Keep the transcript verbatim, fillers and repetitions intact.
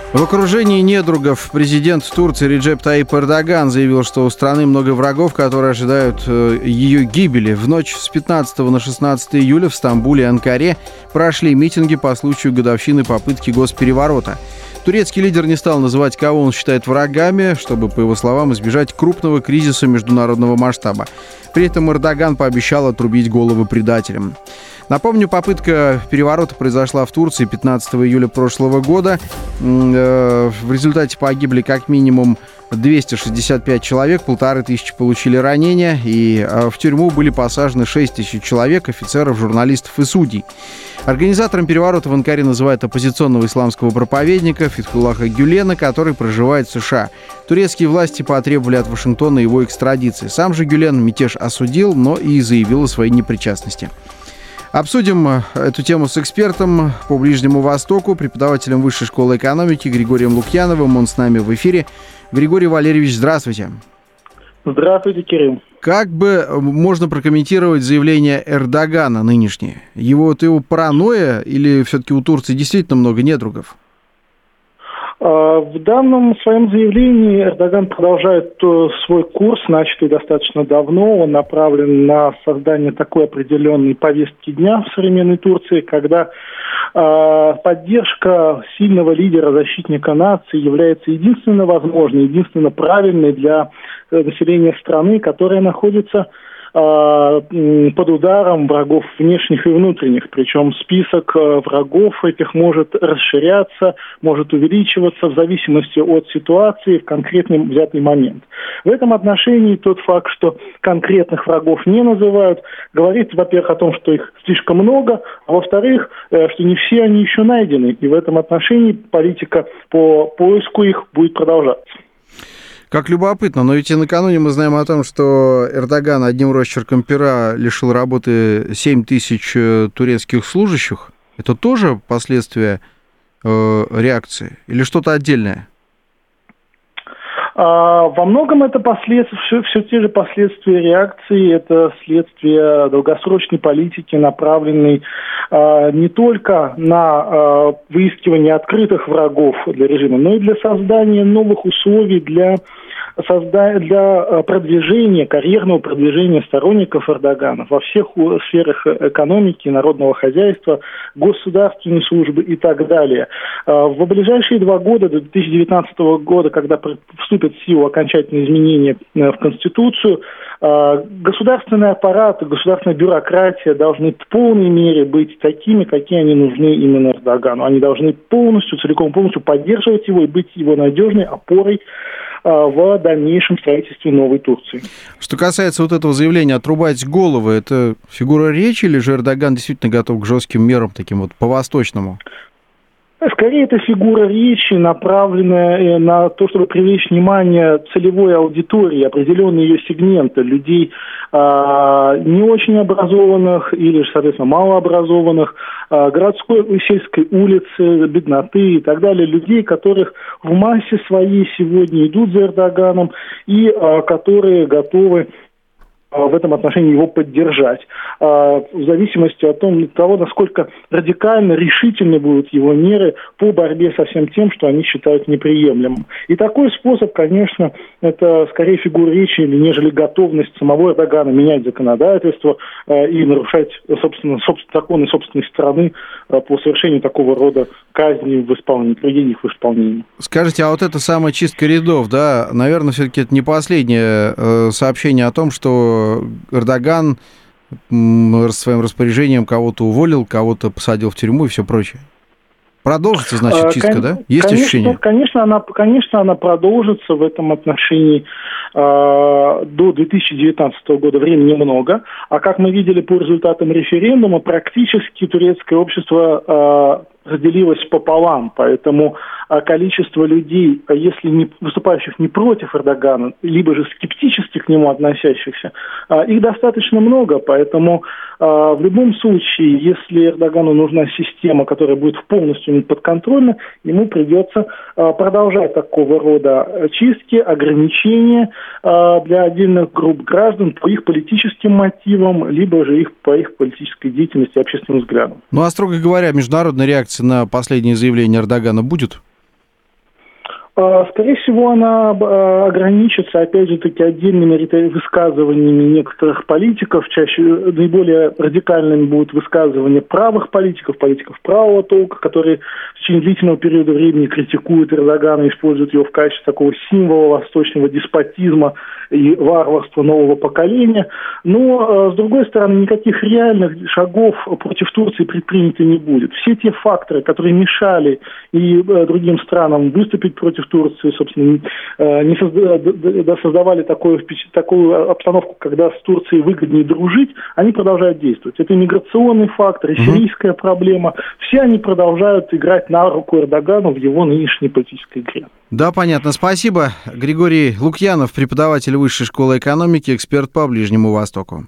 В окружении недругов президент Турции Реджеп Таyyip Эрдоган заявил, что у страны много врагов, которые ожидают ее гибели. В ночь с пятнадцатого на шестнадцатое июля в Стамбуле и Анкаре прошли митинги по случаю годовщины попытки госпереворота. Турецкий лидер не стал называть, кого он считает врагами, чтобы, по его словам, избежать крупного кризиса международного масштаба. При этом Эрдоган пообещал отрубить головы предателям. Напомню, попытка переворота произошла в Турции пятнадцатого июля прошлого года. В результате погибли как минимум двести шестьдесят пять человек, полторы тысячи получили ранения, и в тюрьму были посажены шесть тысяч человек, офицеров, журналистов и судей. Организатором переворота в Анкаре называют оппозиционного исламского проповедника Фетхуллаха Гюлена, который проживает в США. Турецкие власти потребовали от Вашингтона его экстрадиции. Сам же Гюлен мятеж осудил, но и заявил о своей непричастности. Обсудим эту тему с экспертом по Ближнему Востоку, преподавателем Высшей школы экономики Григорием Лукьяновым. Он с нами в эфире. Григорий Валерьевич, здравствуйте. Здравствуйте, Кирилл. Как бы можно прокомментировать заявление Эрдогана нынешнее? Его, вот его паранойя или все-таки у Турции действительно много недругов? В данном своем заявлении Эрдоган продолжает свой курс, начатый достаточно давно. Он направлен на создание такой определенной повестки дня в современной Турции, когда поддержка сильного лидера, защитника нации является единственно возможной, единственно правильной для населения страны, которая находится под ударом врагов внешних и внутренних. Причем список врагов этих может расширяться, может увеличиваться в зависимости от ситуации в конкретный взятый момент. В этом отношении тот факт, что конкретных врагов не называют, говорит, во-первых, о том, что их слишком много, а во-вторых, что не все они еще найдены. И в этом отношении политика по поиску их будет продолжаться. Как любопытно, но ведь и накануне мы знаем о том, что Эрдоган одним росчерком пера лишил работы семь тысяч турецких служащих. Это тоже последствия э, реакции или что-то отдельное? Во многом это последствия, все, все те же последствия реакции, это следствие долгосрочной политики, направленной э, не только на э, выискивание открытых врагов для режима, но и для создания новых условий для, созда... для продвижения, карьерного продвижения сторонников Эрдогана во всех сферах экономики, народного хозяйства, государственной службы и так далее. Э, в ближайшие два года, до две тысячи девятнадцатого года, когда вступит в силу окончательные изменения в Конституцию, государственный аппарат, государственная бюрократия должны в полной мере быть такими, какие они нужны именно Эрдогану. Они должны полностью, целиком полностью поддерживать его и быть его надежной опорой в дальнейшем строительстве новой Турции. Что касается вот этого заявления отрубать головы, это фигура речи или же Эрдоган действительно готов к жестким мерам, таким вот по-восточному? Скорее, это фигура речи, направленная на то, чтобы привлечь внимание целевой аудитории, определенные ее сегменты, людей э, не очень образованных или, соответственно, малообразованных, э, городской и сельской улицы, бедноты и так далее, людей, которых в массе своей сегодня идут за Эрдоганом и э, которые готовы в этом отношении его поддержать, в зависимости от того, насколько радикально, решительны будут его меры по борьбе со всем тем, что они считают неприемлемым. И такой способ, конечно, это скорее фигура речи, нежели готовность самого Эрдогана менять законодательство и нарушать, собственно, законы собственной страны по совершению такого рода казни в исполнении, приведения их в исполнение. Скажите, а вот эта самая чистка рядов, да, наверное, все-таки это не последнее сообщение о том, что Эрдоган своим распоряжением кого-то уволил, кого-то посадил в тюрьму и все прочее. Продолжится, значит, чистка, Кон- да? Есть конечно, ощущение? Конечно, она, конечно, она продолжится в этом отношении э, до две тысячи девятнадцатого года. Времени много. А как мы видели по результатам референдума, практически турецкое общество э, разделилось пополам. Поэтому э, количество людей, если не выступающих не против Эрдогана, либо же скептически к нему относящихся, э, их достаточно много. Поэтому э, в любом случае, если Эрдогану нужна система, которая будет полностью подконтрольна, ему придется э, продолжать такого рода чистки, ограничения э, для отдельных групп граждан по их политическим мотивам, либо же их по их политической деятельности и общественным взглядам. Ну, а строго говоря, международная реакция на последнее заявление Эрдогана будет? Скорее всего, она ограничится, опять же таки, отдельными высказываниями некоторых политиков. Чаще наиболее радикальными будут высказывания правых политиков, политиков правого толка, которые в течение длительного периода времени критикуют Эрдогана и используют его в качестве такого символа восточного деспотизма и варварства нового поколения. Но, с другой стороны, никаких реальных шагов против Турции предпринято не будет. Все те факторы, которые мешали и другим странам выступить против Турции, собственно, не создавали такую, такую обстановку, когда с Турцией выгоднее дружить, они продолжают действовать. Это миграционный фактор, сирийская проблема. Все они продолжают играть на руку Эрдогану в его нынешней политической игре. Да, понятно. Спасибо. Григорий Лукьянов, преподаватель Высшей школы экономики, эксперт по Ближнему Востоку.